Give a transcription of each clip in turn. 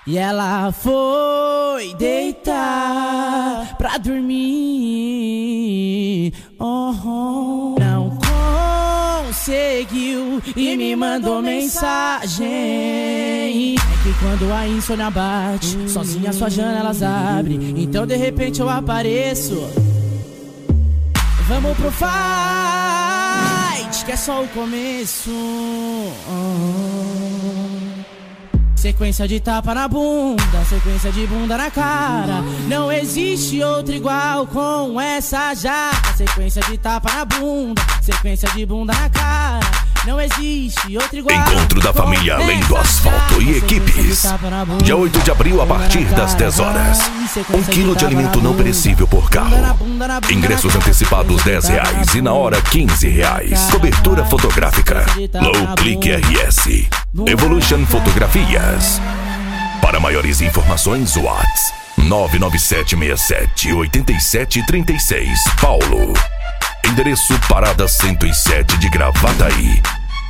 E ela foi deitar pra dormir. Não conseguiu e me mandou mensagem. É que quando a insônia bate, sozinha suas janelas abrem. Então de repente eu apareço. Vamos pro fight, que é só o começo. Sequência de tapa na bunda, sequência de bunda na cara. Não existe outra igual com essa jaca. Sequência de tapa na bunda, sequência de bunda na cara. Não existe outra igual. Encontro da família Além do Asfalto e equipes. Dia 8 de abril a partir das 10 horas. 1 quilo de alimento não perecível por carro. Ingressos antecipados R$10 e na hora R$15. Cobertura fotográfica Low Click RS Evolution Fotografias. Para maiores informações, WhatsApp 997678736 Paulo. Endereço Parada 107 de Gravataí.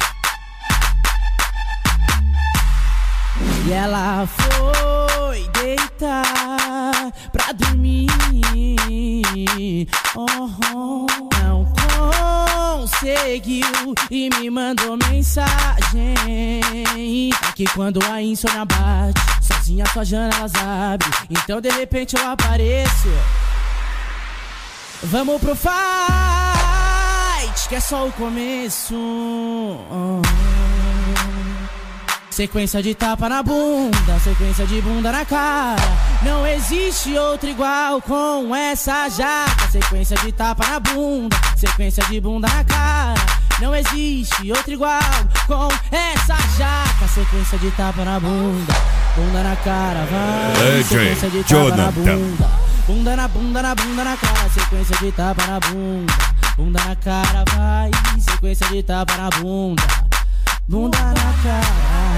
E ela foi deitar pra dormir. Não conseguiu e me mandou mensagem. É que quando a insônia bate, sozinha suas janelas abrem. Então de repente eu apareço. Vamos pro fight, que é só o começo. Sequência de tapa na bunda, sequência de bunda na cara. Não existe outra igual com essa jaca. Sequência de tapa na bunda, sequência de bunda na cara. Não existe outra igual com essa jaca. Sequência de tapa na bunda, bunda na cara, vai. Sequência de tapa na bunda. Bunda na bunda, na bunda na cara, sequência de tapa na bunda. Bunda na cara, vai, sequência de tapa na bunda. Bunda na cara.